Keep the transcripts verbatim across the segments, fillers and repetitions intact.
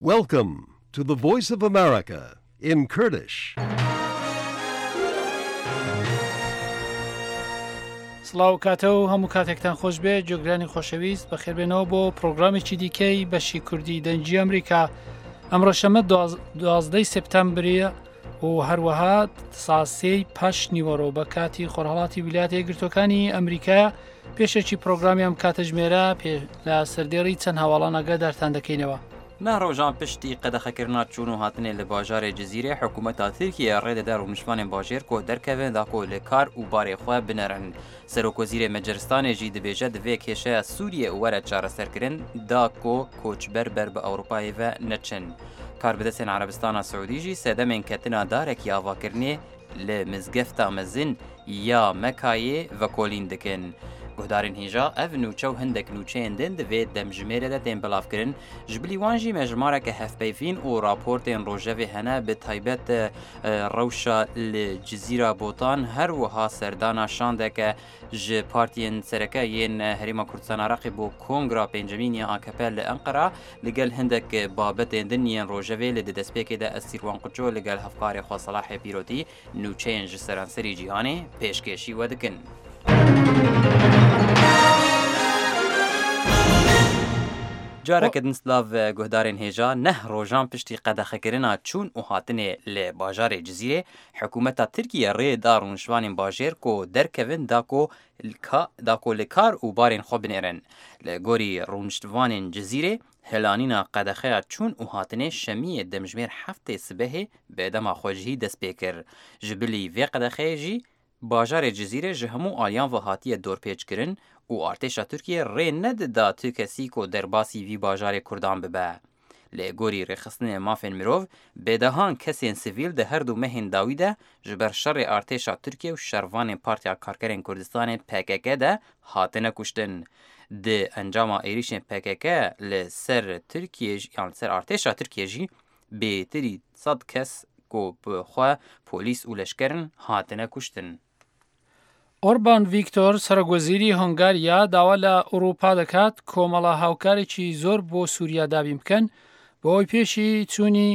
Welcome to the Voice of America in Kurdish. سڵاو کاتەوە هەموو کاتێکتان خۆش بێ جۆگرانی خۆشەویست بەخێربێنەوە بۆ پرۆگرامێکی دیکەی بەشی کوردی دەنجی ئەمریکا. ئەمڕۆ شەمە دوازدەی سپتامبریە و هەروەها ساسەی پاش نیوەڕۆ بە کاتی خۆرهەڵاتی ویلایەتە یەکگرتووەکانی ئەمریکا. پێشێکی پرۆگرامیان کاتەژمێرە پێ لە سەردێڕی چەند هەواڵان ئەگادارتان دەکەینەوە. نه ڕۆژان پشتی قەدەخەکردنا چوون و هاتنێ لە باژارێ جزیرە حکوومەتا تورکیە ڕێدەدار و نیشتمانên bajêr ku derkevin da ku li kar û barê xwe binerin. Serokkozîrê Macaristanê jî dibêje divê kêşeya Sûriye û were çareserkirin da ku koçber ber bi Ewropayê ve neçin. Karbidestên Erebistana Siûdî jî sedemên ketina darekî avakirinê li mizgefta mezin ya Mekayê vekolîn dikin. Guhdarên hêja ev nûçe û hindek nûçeyên din divê demjimêrê de tên bilavkirin, ji bilî wan jî mejmareke hevpeyvîn û raportên rojevê hene bi taybet rewşa li Cizîra Botan her wiha serdana şandeke ji partiyên sereke yên Herêma Kurdistan Iraqê bo Kongra pêncemîn ya A K P li Enqera li gel hindek babetên din yên rojevê li di destpêkê de Esîrwan Quço li gel hevkarê xwe Selahê Pîrotî nûçeyên ji seranserî cîhanê pêşkêşî we dikin. Careke din Slav guhdarên hêja neh rojan piştî qedexekirina çûn û hatinê li bajarê Cizîrê hikûmeta Tirkiye rê da rûnişvanên bajêr ku derkevin da ku da ku li kar û barên xwe binêrin. Li gorî rûnişvanên Cizîrê helanîna qedexeya çûn û hatinê şemiyê demjimêr heftê sibehê bêdema xwe jî dest pê kir. Ji bilî vê qedexeyê jî bajarê Cizîrê ji hemû aliyan ve hatiye dorpêçkirin û artêşa Tirkiye rê nedida tu kesî ku derbasî vî bajarê Kurdan bibe. Lê gorî rêxistinê mafên mirov, bêdehan kesên sivîl di her du mehên dawî de ji ber şerê artêşa Tirkiye û şervanên Partiya Karkerên Kurdistanê P K K de hatine kuştin. Di encama êrişên P K K li ser Tirkiye yan ser artêşa Tirkiye jî bêtirî sed kes ku bi xwe polîs û leşkerin hatine kuştin. ئۆربان ڤیکتۆر سەرۆکوەزیری هۆنگاریا داوا لە ئەوروپا دەکات کۆمەڵە هاوکارێکی زۆر بۆ سووریا دابین بکەن بۆ ئەوەی پێشی چوونی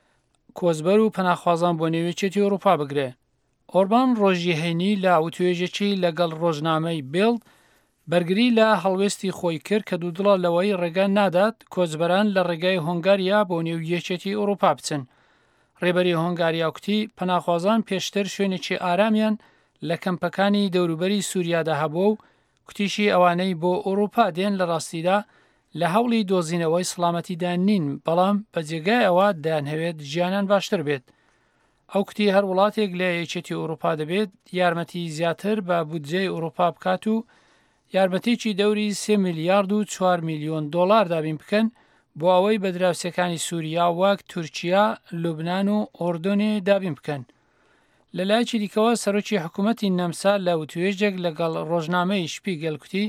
کۆچبەر و پەناخوازان بۆ نێوێچێتی ئەوروپا بگرێ. ئۆربان ڕۆژی هەینی لە وتوێژێکی لەگەڵ ڕۆژنامەی بیلد بەرگری لە هەڵوێستی خۆی کرد کە دوودڵە لەوەی ڕێگە نادات کۆچبەران لە ڕێگای هۆنگاریا بۆ نێویەکێتی ئەوروپا بچن. ڕێبەری هۆنگاریا وتی پەناخوازان پێشتر شوێنێکی ئارامیان لە کەمپەکانی دەوروبەری سووریادا هەبووە و کوتیشی ئەوانەی بۆ ئەوروپا دێن لە ڕاستیدا لە هەوڵی دۆزینەوەی سڵامەتیدا نین بەڵام بە جێگای ئەوە دەیانهەوێت ژیانیان باشتر بێت. ئەو کوتی هەر وڵاتێک لە یەکێتی ئەوروپا دەبێت یارمەتی زیاتر بە بودجەی ئەوروپا بکات و یارمەتێکی دەوری سێ میلیارد و چوار میلیۆن دۆلار دابین بکەن بۆ ئەوەی بە دراوسەکانی سووریا وەک تورکیا، لوبنان و ئۆردۆنێ دابین بکەن. لەلایەکی دیکەوە سەرۆکی حکوومەتی نەمسا لە وتوێژێک لەگەڵ ڕۆژنامەی شپیگەل کوتی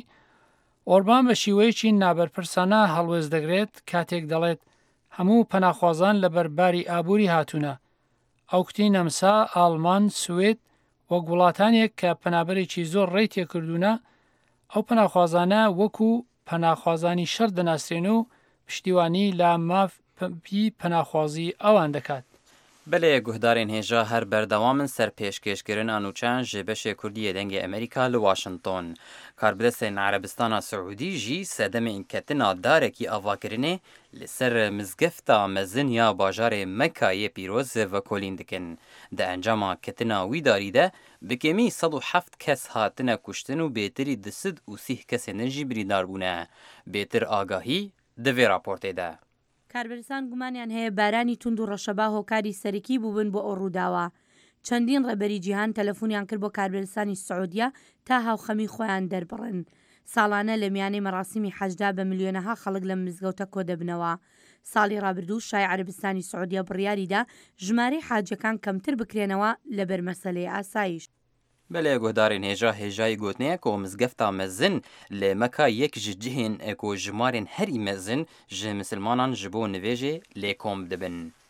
ئۆربان بە شیوەیەکی نابەرپرسانە هەڵوێز دەگرێت کاتێک دەڵێت هەموو پەناخوازان لە بەرباری ئابووری هاتوونە. ئەو کوتی نەمسا، ئاڵمان، سوێد وەک وڵاتانێک کە پەنابەرێکی زۆر ڕێی تێکردوونە ئەو پەناخوازانە وەکو پەناخوازانی شەر دەناسرێن و پشتیوانی لە مافی پەناخوازی ئەوان دەکات. بله گهدارین هێژا هەر بەردەوامن سەر پێشکێشکردن ئانوچان ji beşê Kurdiyê dengê Amerîka li Washington. Karbidestên Erebistana Siûdî jî sedemên ketina darekî avakirinê li ser mizgefta mezin ya bajarê Mekayê pîroz vekolîn dikin. Di encama ketina wî darî de bi kêmî sed û heft kes hatine kuştin û bêtirî di sid û sîh kesên din jî birîndar bûne. Bêtir agahî di vê raportê de. کاربەرستان گومانیان هەیە بارانی توند و ڕەشەبا هۆکاری سەرەکی بووبن بۆ ئەو ڕووداوە. چەندین ڕێبەری جیهان تەلەفۆنیان کرد بۆ کاربەرستانی سعودیا تا هاوخەمی خۆیان دەربڕن. ساڵانە لە میانەی مەراسیمی حەجدا بە ملیۆنەها خەڵک لە مزگەوتە کۆ دەبنەوە. ساڵی ڕابردوو شای عەربستانی سعودیا بڕیاریدا ژمارەی حاجەکان کەمتر بکرێنەوە لەبەر مەسەلەی ئاسایش. بله گهدارین هێژا هێژای گوتنەیە کو مزگەفتا mezin li Meka yek ji cihên ku jimarên herî mezin ji misilmanan ji bo nivêjê lê kom dibin.